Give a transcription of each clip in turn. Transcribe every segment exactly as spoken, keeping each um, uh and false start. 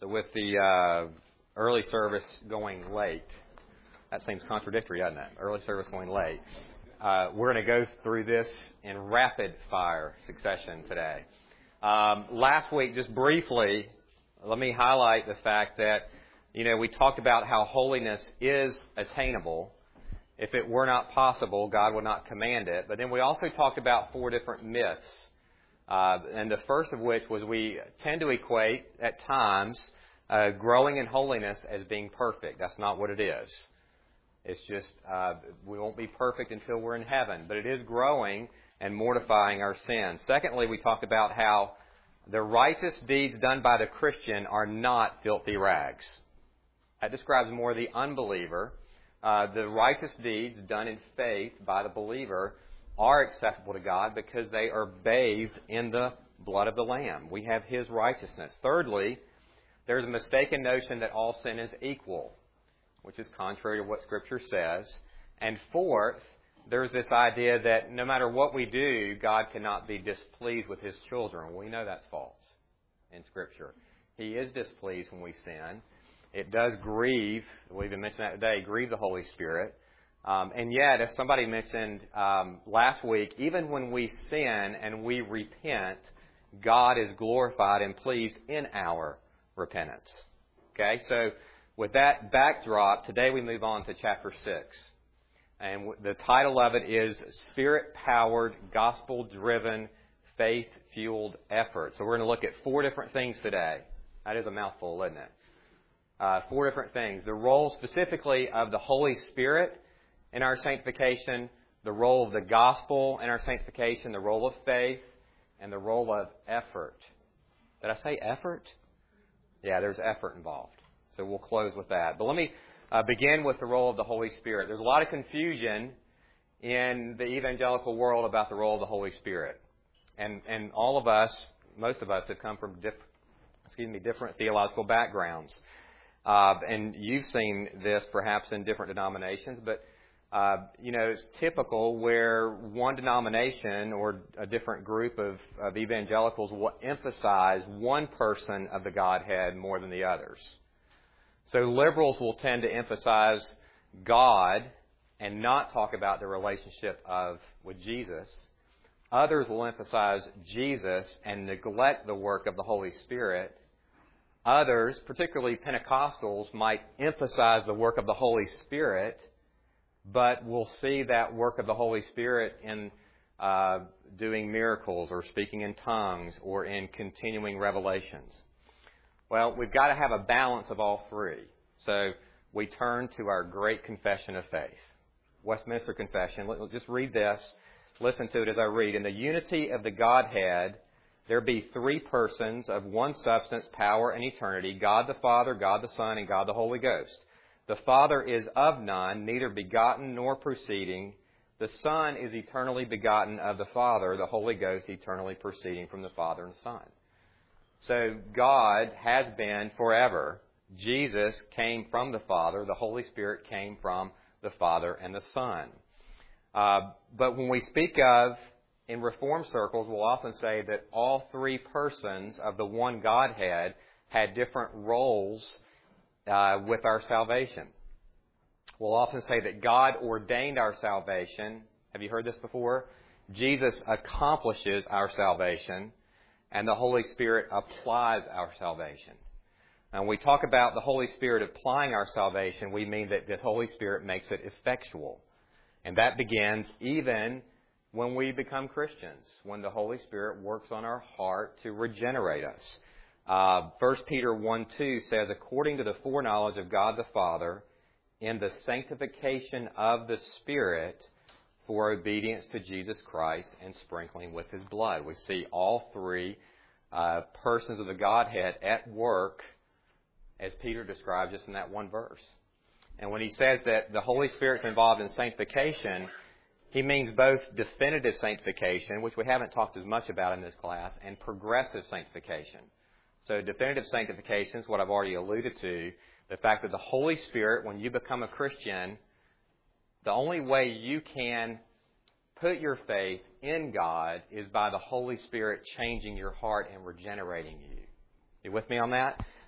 So with the uh, early service going late, that seems contradictory, doesn't it? Early service going late. Uh, we're going to go through this in rapid fire succession today. Um, last week, just briefly, let me highlight the fact that, you know, we talked about how holiness is attainable. If it were not possible, God would not command it. But then we also talked about four different myths. Uh, and the first of which was we tend to equate, at times, uh, growing in holiness as being perfect. That's not what it is. It's just uh, we won't be perfect until we're in heaven. But it is growing and mortifying our sins. Secondly, we talked about how the righteous deeds done by the Christian are not filthy rags. That describes more the unbeliever. Uh, the righteous deeds done in faith by the believer are acceptable to God because they are bathed in the blood of the Lamb. We have His righteousness. Thirdly, there's a mistaken notion that all sin is equal, which is contrary to what Scripture says. And fourth, there's this idea that no matter what we do, God cannot be displeased with His children. We know that's false in Scripture. He is displeased when we sin. It does grieve, we even mentioned that today, grieve the Holy Spirit. Um, and yet, as somebody mentioned um, last week, even when we sin and we repent, God is glorified and pleased in our repentance. Okay, so with that backdrop, today we move on to chapter six. And the title of it is Spirit-Powered, Gospel-Driven, Faith-Fueled Effort. So we're going to look at four different things today. That is a mouthful, isn't it? Uh, four different things. The role specifically of the Holy Spirit in our sanctification, the role of the gospel in our sanctification, the role of faith, and the role of effort. Did I say effort? Yeah, there's effort involved. So we'll close with that. But let me uh, begin with the role of the Holy Spirit. There's a lot of confusion in the evangelical world about the role of the Holy Spirit. And and all of us, most of us, have come from diff- excuse me, different theological backgrounds. Uh, and you've seen this perhaps in different denominations, but Uh, you know, it's typical where one denomination or a different group of, of evangelicals will emphasize one person of the Godhead more than the others. So liberals will tend to emphasize God and not talk about the relationship of with Jesus. Others will emphasize Jesus and neglect the work of the Holy Spirit. Others, particularly Pentecostals, might emphasize the work of the Holy Spirit, but we'll see that work of the Holy Spirit in uh, doing miracles or speaking in tongues or in continuing revelations. Well, we've got to have a balance of all three. So we turn to our great confession of faith. Westminster Confession. Let's just read this. Listen to it as I read. In the unity of the Godhead, there be three persons of one substance, power, and eternity, God the Father, God the Son, and God the Holy Ghost. The Father is of none, neither begotten nor proceeding. The Son is eternally begotten of the Father, the Holy Ghost eternally proceeding from the Father and Son. So God has been forever. Jesus came from the Father. The Holy Spirit came from the Father and the Son. Uh, but when we speak of, in Reformed circles, we'll often say that all three persons of the one Godhead had different roles Uh, with our salvation. We'll often say that God ordained our salvation. Have you heard this before? Jesus accomplishes our salvation, and the Holy Spirit applies our salvation. And when we talk about the Holy Spirit applying our salvation, we mean that the Holy Spirit makes it effectual. And that begins even when we become Christians, when the Holy Spirit works on our heart to regenerate us. Uh, First Peter one two says, according to the foreknowledge of God the Father, in the sanctification of the Spirit, for obedience to Jesus Christ and sprinkling with His blood. We see all three uh, persons of the Godhead at work, as Peter describes just in that one verse. And when he says that the Holy Spirit's involved in sanctification, he means both definitive sanctification, which we haven't talked as much about in this class, and progressive sanctification. So definitive sanctification is what I've already alluded to. The fact that the Holy Spirit, when you become a Christian, the only way you can put your faith in God is by the Holy Spirit changing your heart and regenerating you. You with me on that?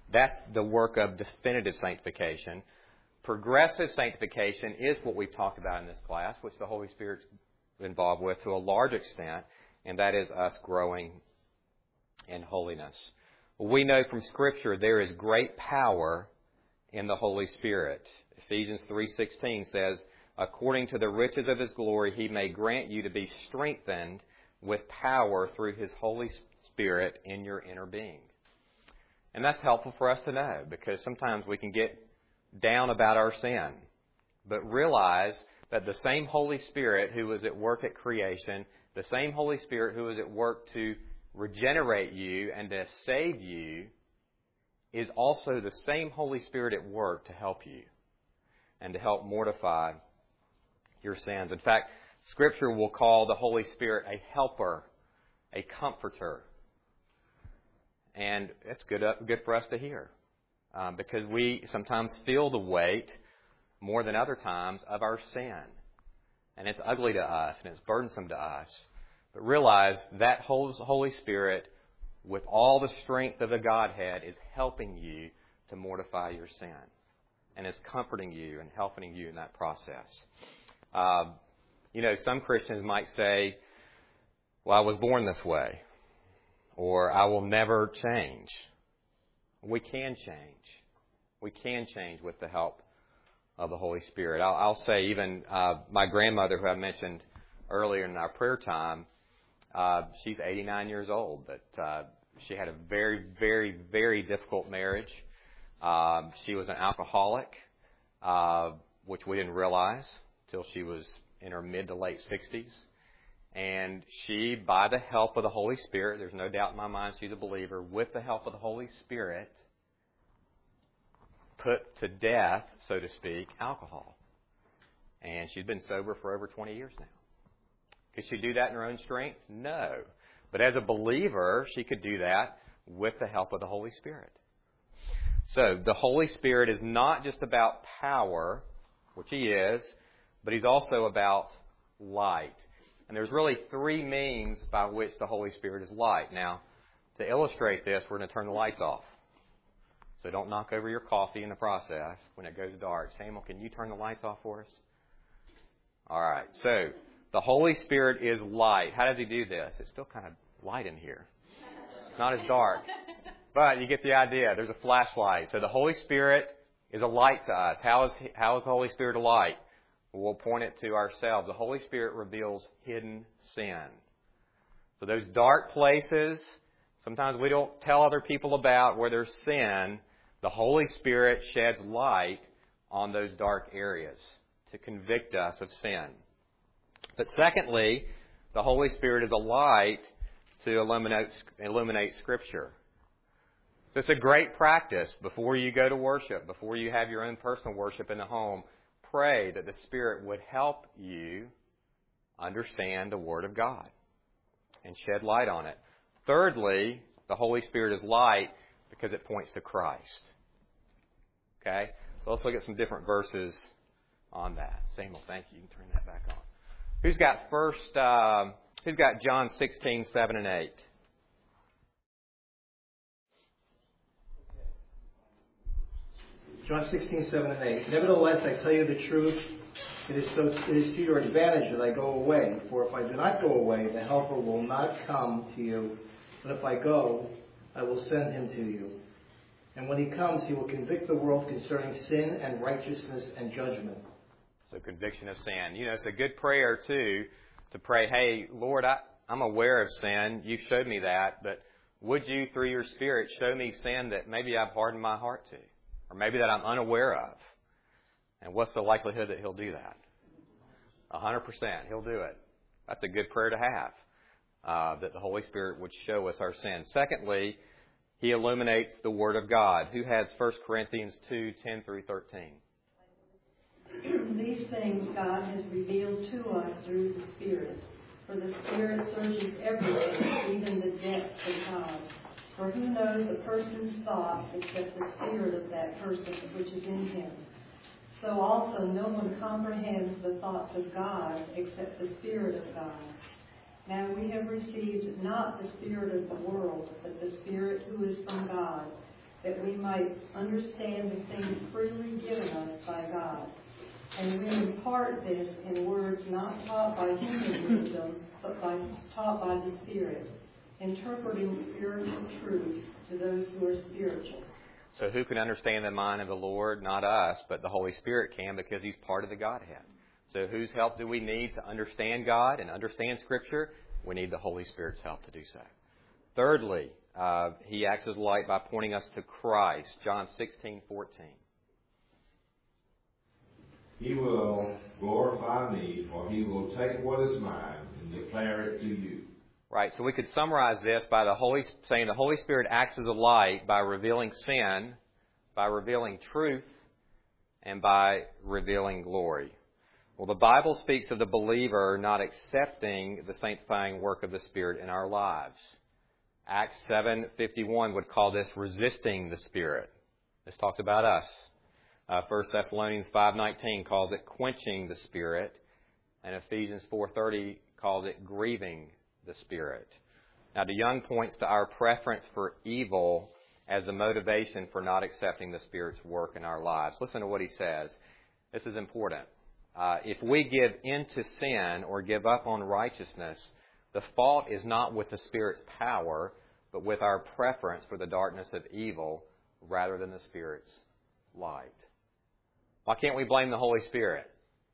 That's the work of definitive sanctification. Progressive sanctification is what we've talked about in this class, which the Holy Spirit's involved with to a large extent, and that is us growing in holiness. We know from Scripture there is great power in the Holy Spirit. Ephesians three sixteen says, according to the riches of His glory, He may grant you to be strengthened with power through His Holy Spirit in your inner being. And that's helpful for us to know, because sometimes we can get down about our sin, but realize that the same Holy Spirit who was at work at creation, the same Holy Spirit who was at work to regenerate you and to save you, is also the same Holy Spirit at work to help you and to help mortify your sins. In fact, Scripture will call the Holy Spirit a helper, a comforter. And it's good, good for us to hear, um, because we sometimes feel the weight more than other times of our sin. And it's ugly to us and it's burdensome to us. But realize that Holy Spirit, with all the strength of the Godhead, is helping you to mortify your sin and is comforting you and helping you in that process. Uh, you know, some Christians might say, well, I was born this way, or I will never change. We can change. We can change with the help of the Holy Spirit. I'll, I'll say even uh, my grandmother, who I mentioned earlier in our prayer time, uh, she's eighty-nine years old, but uh, she had a very, very, very difficult marriage. Um, she was an alcoholic, uh, which we didn't realize till she was in her mid to late sixties. And she, by the help of the Holy Spirit, there's no doubt in my mind she's a believer, with the help of the Holy Spirit, put to death, so to speak, alcohol. And she's been sober for over twenty years now. Could she do that in her own strength? No. But as a believer, she could do that with the help of the Holy Spirit. So the Holy Spirit is not just about power, which He is, but He's also about light. And there's really three means by which the Holy Spirit is light. Now, to illustrate this, we're going to turn the lights off. So don't knock over your coffee in the process when it goes dark. Samuel, can you turn the lights off for us? All right. So the Holy Spirit is light. How does He do this? It's still kind of light in here. It's not as dark. But you get the idea. There's a flashlight. So the Holy Spirit is a light to us. How is, how is the Holy Spirit a light? We'll point it to ourselves. The Holy Spirit reveals hidden sin. So those dark places, sometimes we don't tell other people about where there's sin. The Holy Spirit sheds light on those dark areas to convict us of sin. But secondly, the Holy Spirit is a light to illuminate, illuminate Scripture. So it's a great practice before you go to worship, before you have your own personal worship in the home. Pray that the Spirit would help you understand the Word of God and shed light on it. Thirdly, the Holy Spirit is light because it points to Christ. Okay? So let's look at some different verses on that. Samuel, thank you. You can turn that back on. Who's got first, uh, who's got John sixteen, seven and eight? John sixteen, seven and eight. Nevertheless, I tell you the truth. It is, so, it is to your advantage that I go away. For if I do not go away, the Helper will not come to you. But if I go, I will send Him to you. And when He comes, He will convict the world concerning sin and righteousness and judgment. So conviction of sin. You know, it's a good prayer, too, to pray, hey, Lord, I, I'm aware of sin. You showed me that. But would you, through your Spirit, show me sin that maybe I've hardened my heart to? Or maybe that I'm unaware of. And what's the likelihood that He'll do that? A hundred percent. He'll do it. That's a good prayer to have. Uh, that the Holy Spirit would show us our sins. Secondly, He illuminates the Word of God. Who has First Corinthians two, ten through thirteen? These things God has revealed to us through the Spirit. For the Spirit searches everything, even the depths of God. For who knows a person's thoughts except the spirit of that person which is in him? So also no one comprehends the thoughts of God except the Spirit of God. Now we have received not the spirit of the world, but the Spirit who is from God, that we might understand the things freely given us by God. And we impart this in words not taught by human wisdom, but by, taught by the Spirit, interpreting spiritual truth to those who are spiritual. So who can understand the mind of the Lord? Not us, but the Holy Spirit can, because He's part of the Godhead. So whose help do we need to understand God and understand Scripture? We need the Holy Spirit's help to do so. Thirdly, uh, He acts as light by pointing us to Christ. John sixteen fourteen. He will glorify me, for He will take what is mine and declare it to you. Right, so we could summarize this by the Holy saying the Holy Spirit acts as a light by revealing sin, by revealing truth, and by revealing glory. Well, the Bible speaks of the believer not accepting the sanctifying work of the Spirit in our lives. Acts seven fifty-one would call this resisting the Spirit. This talks about us. Uh, First Thessalonians five nineteen calls it quenching the Spirit, and Ephesians four thirty calls it grieving the Spirit. Now, DeYoung points to our preference for evil as the motivation for not accepting the Spirit's work in our lives. Listen to what he says. This is important. Uh, if we give in to sin or give up on righteousness, the fault is not with the Spirit's power, but with our preference for the darkness of evil rather than the Spirit's light. Why can't we blame the Holy Spirit?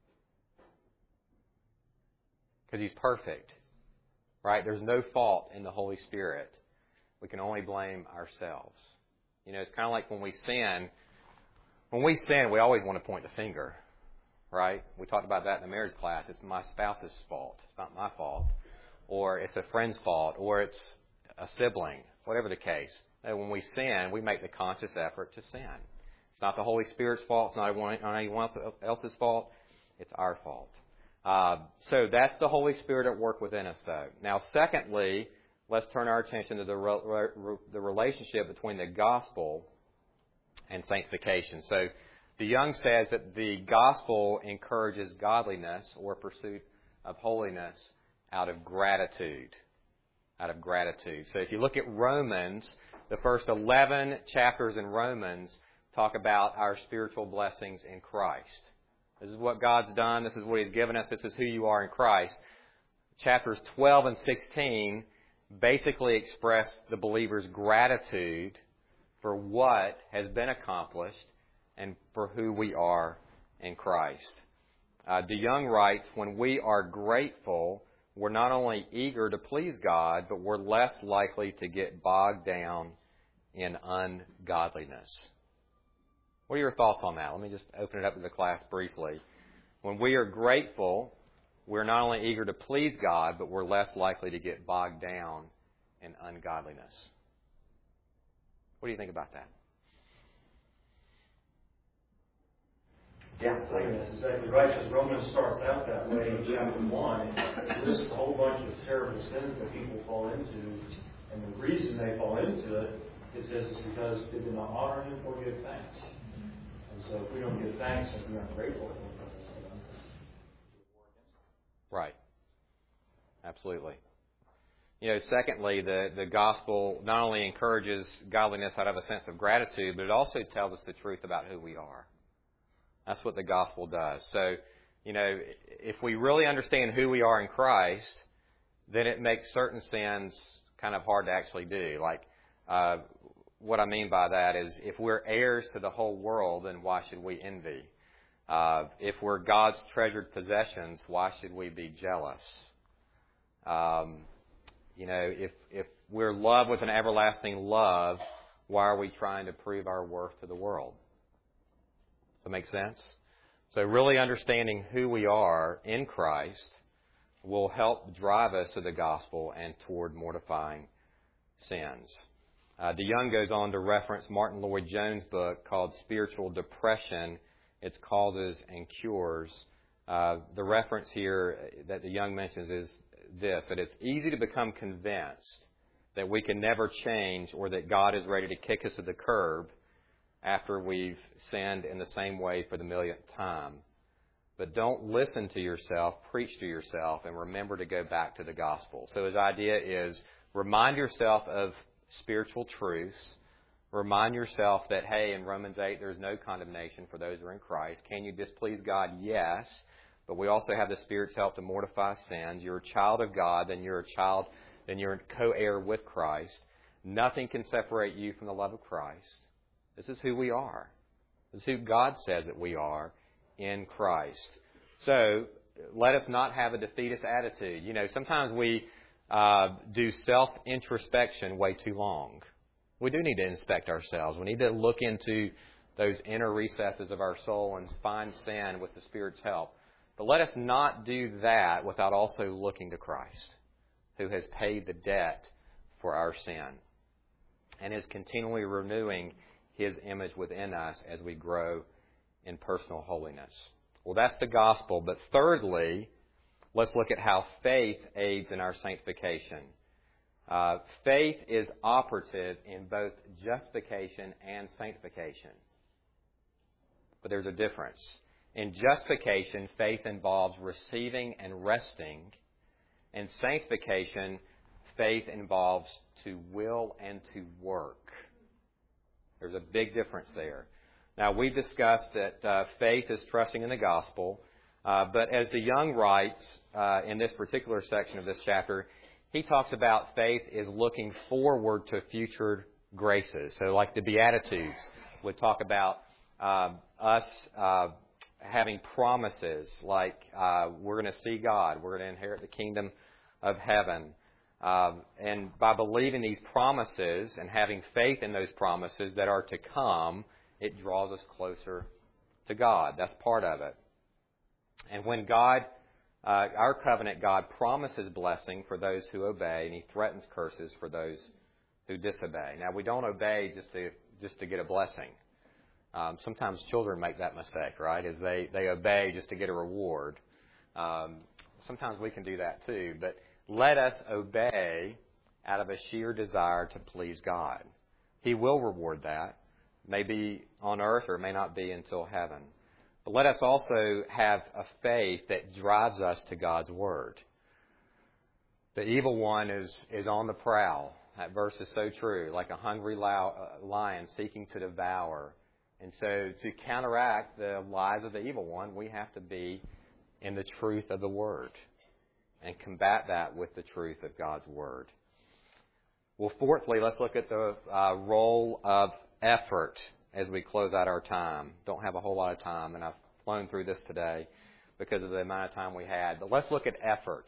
Because He's perfect. Right? There's no fault in the Holy Spirit. We can only blame ourselves. You know, it's kind of like when we sin. When we sin, we always want to point the finger. Right? We talked about that in the marriage class. It's my spouse's fault. It's not my fault. Or it's a friend's fault. Or it's a sibling. Whatever the case. And when we sin, we make the conscious effort to sin. It's not the Holy Spirit's fault. It's not anyone else's fault. It's our fault. Uh, so that's the Holy Spirit at work within us, though. Now, secondly, let's turn our attention to the re- re- the relationship between the gospel and sanctification. So, DeYoung says that the gospel encourages godliness or pursuit of holiness out of gratitude. Out of gratitude. So, if you look at Romans, the first eleven chapters in Romans talk about our spiritual blessings in Christ. This is what God's done. This is what He's given us. This is who you are in Christ. Chapters twelve and sixteen basically express the believer's gratitude for what has been accomplished and for who we are in Christ. Uh, DeYoung writes, when we are grateful, we're not only eager to please God, but we're less likely to get bogged down in ungodliness. What are your thoughts on that? Let me just open it up to the class briefly. When we are grateful, we're not only eager to please God, but we're less likely to get bogged down in ungodliness. What do you think about that? Yeah, I think that's exactly right, because Romans starts out that way in chapter one. It lists a whole bunch of terrible sins that people fall into, and the reason they fall into it, it says, is because they did not honor Him or give thanks. And so if we don't give thanks and we aren't grateful, right. Absolutely. You know, secondly, the, the gospel not only encourages godliness out of a sense of gratitude, but it also tells us the truth about who we are. That's what the gospel does. So, you know, if we really understand who we are in Christ, then it makes certain sins kind of hard to actually do. Like, uh, what I mean by that is if we're heirs to the whole world, then why should we envy? Uh, if we're God's treasured possessions, why should we be jealous? Um, you know, if, if we're loved with an everlasting love, why are we trying to prove our worth to the world? Does that make sense? So really understanding who we are in Christ will help drive us to the gospel and toward mortifying sins. Uh, DeYoung goes on to reference Martin Lloyd-Jones' book called Spiritual Depression, Its Causes and Cures. Uh, the reference here that DeYoung mentions is this, that it's easy to become convinced that we can never change or that God is ready to kick us to the curb after we've sinned in the same way for the millionth time. But don't listen to yourself, preach to yourself, and remember to go back to the gospel. So his idea is remind yourself of spiritual truths, Remind yourself that, hey, in Romans eight, there's no condemnation for those who are in Christ. Can you displease God? Yes. But we also have the Spirit's help to mortify sins. You're a child of God, then you're a child, then you're a co-heir with Christ. Nothing can separate you from the love of Christ. This is who we are. This is who God says that we are in Christ. So, let us not have a defeatist attitude. You know, sometimes we uh, do self-introspection way too long. We do need to inspect ourselves. We need to look into those inner recesses of our soul and find sin with the Spirit's help. But let us not do that without also looking to Christ, who has paid the debt for our sin and is continually renewing His image within us as we grow in personal holiness. Well, that's the gospel. But thirdly, let's look at how faith aids in our sanctification. Uh, faith is operative in both justification and sanctification. But there's a difference. In justification, faith involves receiving and resting. In sanctification, faith involves to will and to work. There's a big difference there. Now, we've discussed that uh, faith is trusting in the gospel. Uh, but as DeYoung writes uh, in this particular section of this chapter, he talks about faith is looking forward to future graces. So like the Beatitudes would talk about uh, us uh, having promises like uh, we're going to see God, we're going to inherit the kingdom of heaven. Uh, and by believing these promises and having faith in those promises that are to come, it draws us closer to God. That's part of it. And when God, uh, our covenant God, promises blessing for those who obey, and He threatens curses for those who disobey. Now, we don't obey just to just to get a blessing. Um, sometimes children make that mistake, right? Is they, they obey just to get a reward. Um, sometimes we can do that too. But let us obey out of a sheer desire to please God. He will reward that. Maybe on earth or it may not be until heaven. But let us also have a faith that drives us to God's Word. The evil one is, is on the prowl. That verse is so true. Like a hungry lion seeking to devour. And so to counteract the lies of the evil one, we have to be in the truth of the Word. And combat that with the truth of God's Word. Well, fourthly, let's look at the uh, role of effort as we close out our time. Don't have a whole lot of time, and I've flown through this today because of the amount of time we had. But let's look at effort.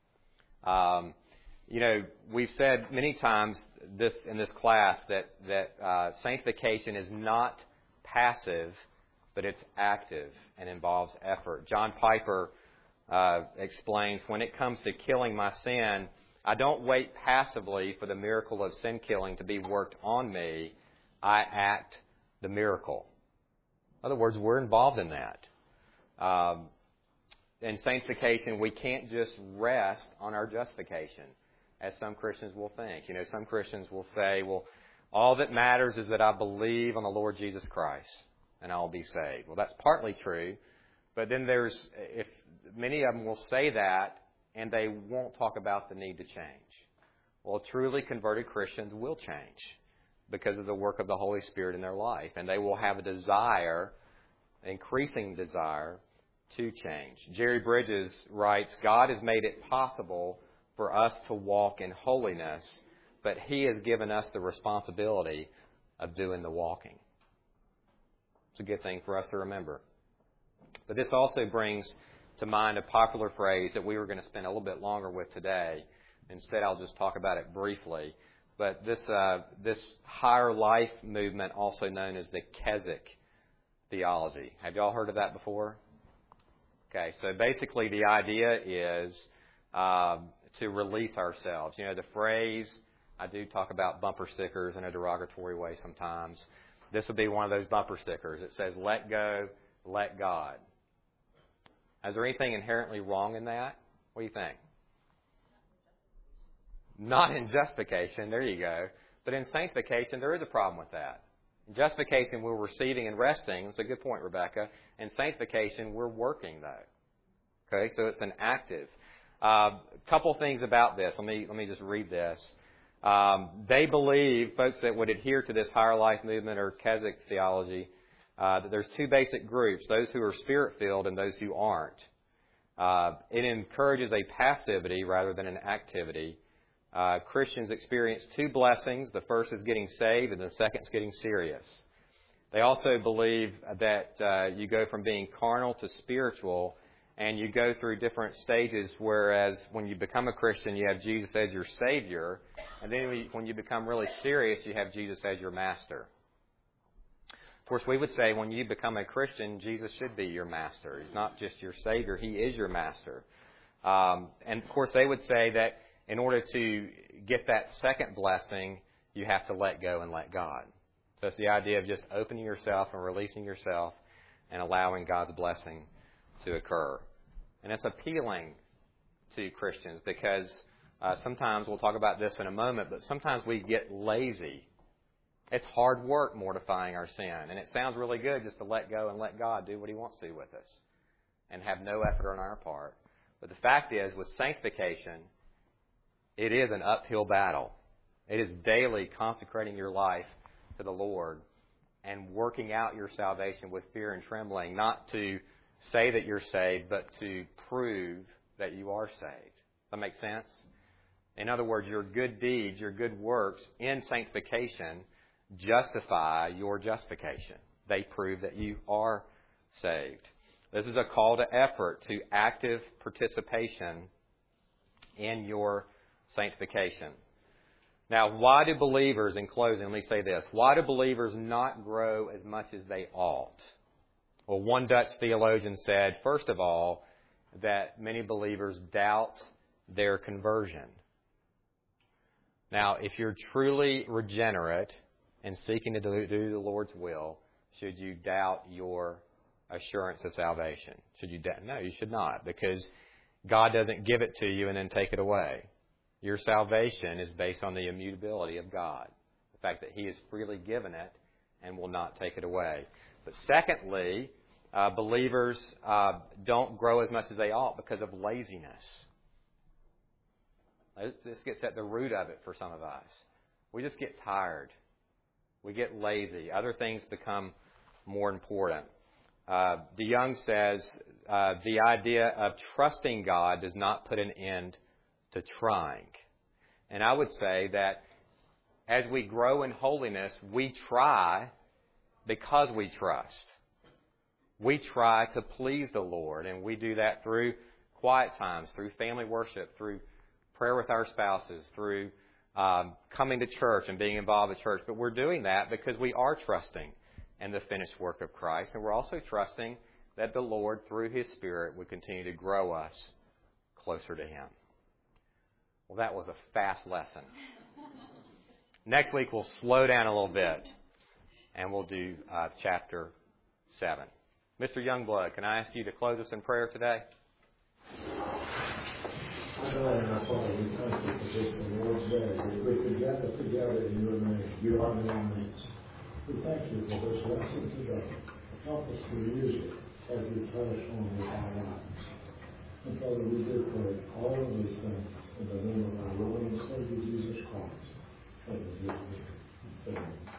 Um, you know, we've said many times this in this class that that uh, sanctification is not passive, but it's active and involves effort. John Piper uh, explains, when it comes to killing my sin, I don't wait passively for the miracle of sin killing to be worked on me. I act the miracle. In other words, we're involved in that. Um, in sanctification, we can't just rest on our justification, as some Christians will think. You know, some Christians will say, well, all that matters is that I believe on the Lord Jesus Christ, and I'll be saved. Well, that's partly true, but then there's, if many of them will say that, and they won't talk about the need to change. Well, truly converted Christians will change because of the work of the Holy Spirit in their life. And they will have a desire, increasing desire, to change. Jerry Bridges writes, God has made it possible for us to walk in holiness, but He has given us the responsibility of doing the walking. It's a good thing for us to remember. But this also brings to mind a popular phrase that we were going to spend a little bit longer with today. Instead, I'll just talk about it briefly. But this uh, this higher life movement, also known as the Keswick theology. Have you all heard of that before? Okay, so basically the idea is uh, to release ourselves. You know, the phrase, I do talk about bumper stickers in a derogatory way sometimes. This would be one of those bumper stickers. It says, let go, let God. Is there anything inherently wrong in that? What do you think? Not in justification, there you go. But in sanctification, there is a problem with that. In justification, we're receiving and resting. That's a good point, Rebecca. In sanctification, we're working, though. Okay, so it's an active. A uh, couple things about this. Let me let me just read this. Um, they believe, folks that would adhere to this higher life movement or Keswick theology, uh, that there's two basic groups, those who are spirit-filled and those who aren't. Uh, it encourages a passivity rather than an activity. Uh, Christians experience two blessings. The first is getting saved, and the second is getting serious. They also believe that uh, you go from being carnal to spiritual, and you go through different stages, whereas when you become a Christian, you have Jesus as your Savior, and then when you become really serious, you have Jesus as your Master. Of course, we would say when you become a Christian, Jesus should be your Master. He's not just your Savior, He is your Master. Um, and, of course, they would say that in order to get that second blessing, you have to let go and let God. So it's the idea of just opening yourself and releasing yourself and allowing God's blessing to occur. And it's appealing to Christians because uh, sometimes, we'll talk about this in a moment, but sometimes we get lazy. It's hard work mortifying our sin. And it sounds really good just to let go and let God do what He wants to with us and have no effort on our part. But the fact is, with sanctification, it is an uphill battle. It is daily consecrating your life to the Lord and working out your salvation with fear and trembling, not to say that you're saved, but to prove that you are saved. Does that make sense? In other words, your good deeds, your good works in sanctification justify your justification. They prove that you are saved. This is a call to effort, to active participation in your sanctification. Now, why do believers, in closing, let me say this, why do believers not grow as much as they ought? Well, one Dutch theologian said, first of all, that many believers doubt their conversion. Now, if you're truly regenerate and seeking to do, do the Lord's will, should you doubt your assurance of salvation? Should you doubt? No, you should not, because God doesn't give it to you and then take it away. Your salvation is based on the immutability of God, the fact that He has freely given it and will not take it away. But secondly, uh, believers uh, don't grow as much as they ought because of laziness. This gets at the root of it for some of us. We just get tired. We get lazy. Other things become more important. Uh, DeYoung says uh, the idea of trusting God does not put an end to trying. And I would say that as we grow in holiness, we try because we trust. We try to please the Lord, and we do that through quiet times, through family worship, through prayer with our spouses, through um, coming to church and being involved in church. But we're doing that because we are trusting in the finished work of Christ, and we're also trusting that the Lord, through His Spirit, would continue to grow us closer to Him. Well, that was a fast lesson. Next week, we'll slow down a little bit, and we'll do uh, chapter seven. Mister Youngblood, can I ask you to close us in prayer today? Our God and our Father, we thank you for this, the Lord's Day, that we can gather together in your name. You are in our midst. We thank you for this lesson today. Help us to use it as you touch on with our lives. And Father, we do pray all of these things in the name of our Lord and Savior Jesus Christ. Amen.